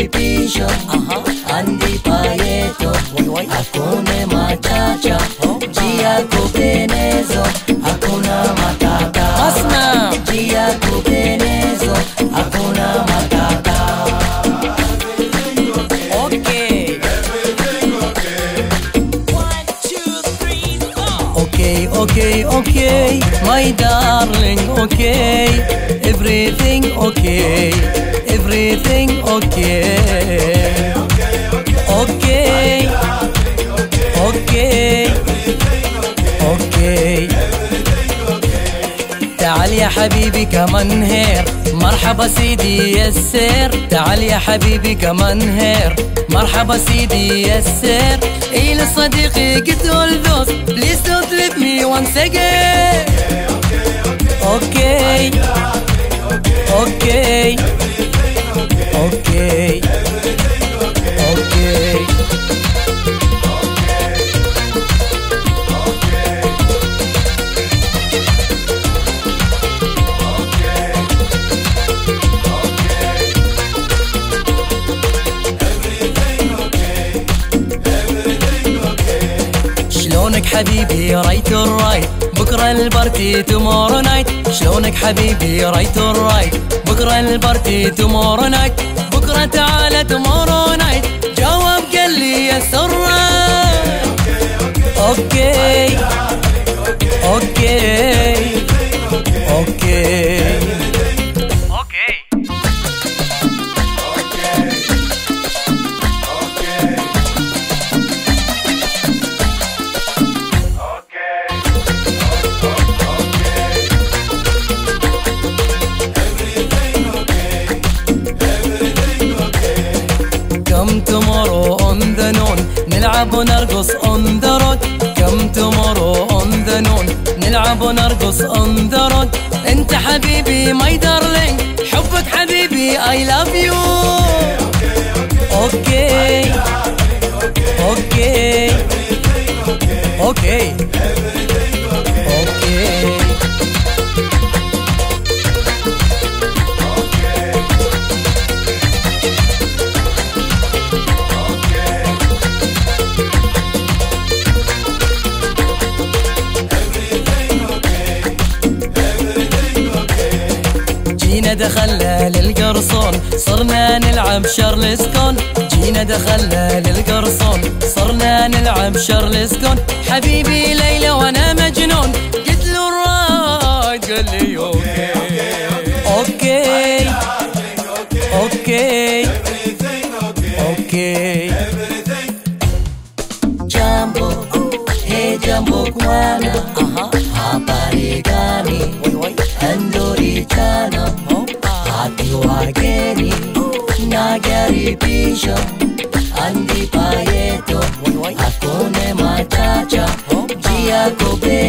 majaribisho, andi payeto, hakuna machacha, jia kubenezo, hakuna matata. Asma Jia kubenezo, hakuna matata. Okay. 1, 2, 3, 4. Okay, okay, okay, my darling, okay, everything okay, everything okay, okay, okay, okay. تعال يا حبيبي كمان هير، مرحبا سيدي يسر. تعال يا حبيبي كمان هير، مرحبا سيدي يسر. إلى صديقي قلت all those, please don't leave me once again. Okay, okay, okay, okay. شلونك حبيبي رايت الرايت، بكرة البارتي تومورو نايت. شلونك حبيبي رايت الرايت، بكرة البارتي تومورو نايت. بكرة تعالى تومورو نايت، جواب قال لي يس الرايت. اوكي اوكي اوكي Come tomorrow on the noon، نلعب ونرقص on the road. Come tomorrow on the noon، نلعب ونرقص on the road. انت حبيبي my darling، حبك حبيبي I love you. Okay okay okay okay. جينا دخلنا للقرصون، صرنا نلعب شارلسكون. جينا دخلنا للقرصون، صرنا نلعب شارلسكون. حبيبي ليلى وانا مجنون، قلت له الرايد قال لي اوكي اوكي اوكي اوكي. Jambo, hey jambo kwana, habari gani? Andori chana, hati wageni, najaribisho, andi payeto, hakuna machacha, jia kobe